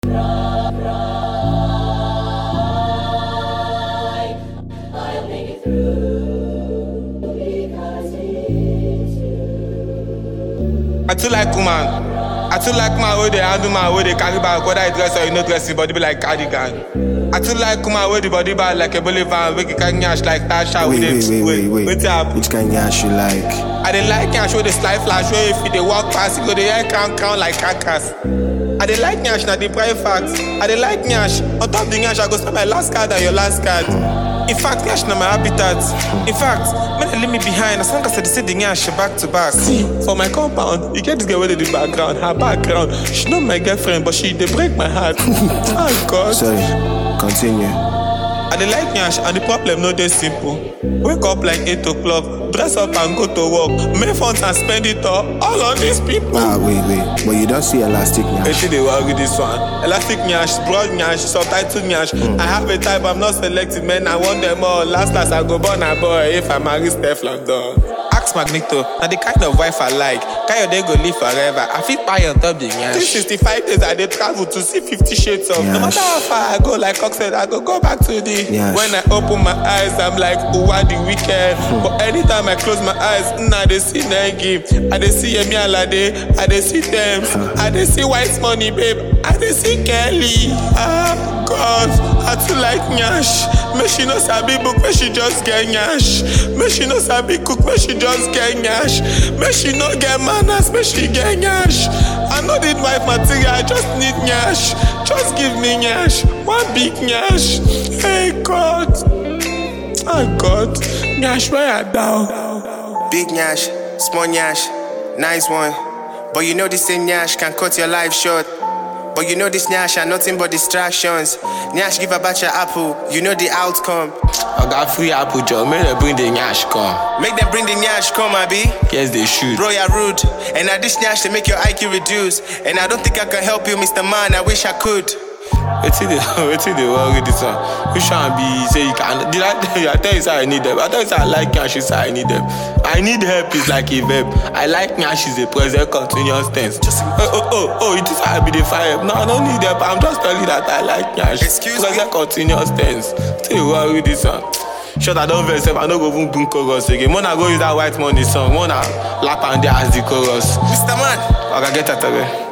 I'll make it through because it's you. I too like woman. I too like my way they handle my way they carry back, whether it dress or you no dress, the body be like cardigan. I too like my way the body bad like a bully van, we can nyash like Tasha. Wait. Which kind of nyash you like? I dey like nyash with the slide flash, where if you dey walk past, you go the air crown like cacas. I dey like nyash, na the prime facts. I dey like nyash, on top the nyash I go spend my last card and your last card. In fact, nyash na my habitat. In fact, when they leave me behind, as long as I see the nyash back to back. See, for my compound, you get this girl with the background. Her background, she not my girlfriend, but she dey break my heart. Oh God. Sorry, continue. I dey like nyash, and the problem no dey simple. Wake up like 8 o'clock, dress up and go to work, make funds and spend it all on these people. Wait, but you don't see elastic nyash. Actually, they worry this one. Elastic nyash, broad nyash, subtitled nyash. I have a type, I'm not selected, man. I want them all. Last I go born a boy if I marry Steph London. Ask Magneto, now the kind of wife I like. Kayode go live forever. I fit buy on top the nyash. 365 days I dey travel to see 50 shades of. No matter how far I go, like Cox said, I go back to the. When I open my eyes, I'm like, Uwa the weekend. But anytime I close my eyes, I dey see Nengi. I dey see Yemi Alade. I dey see them. I dey see White Money, babe. I dey see Kelly. Ah, God. I too like nyash. Make she no sabi book, make she just get nyash. Make she no sabi cook, make she just get nyash. Make she no get manners, make she get nyash. I no need wife material, I just need nyash. Just give me nyash, one big nyash. Hey God, oh God, nyash where I down. Big nyash, small nyash, nice one. But you know this same nyash can cut your life short. But you know this nyash are nothing but distractions. Nyash give about your apple, you know the outcome. I got free apple job, make them bring the nyash come. Make them bring the nyash come, abi? Yes, they should. Bro, you're rude. And now this nyash to make your IQ reduce. And I don't think I can help you, Mr. Man, I wish I could. Wait till they worry this one. Which one be say you can? Did I tell you? I tell you say I need them. I tell you say I like nyash, you say I need them. I need help is like a verb. I like nyash is a present continuous tense. You think I be the fire? No, I don't need help. I'm just telling you that I like nyash. Excuse me? Present continuous tense. Still you worry this one. Shut I don't vex. I don't go boom boom chorus again. Wanna go use that White Money song. Wanna lap and there as the chorus. Mr. Man. I gotta get that away.